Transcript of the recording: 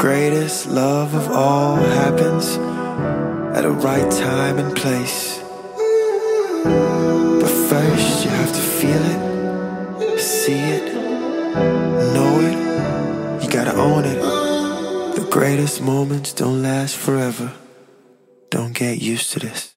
greatest love of all happens at a right time and place. But first you have to feel it, see it, know it. You gotta own it. The greatest moments don't last forever. Don't get used to this.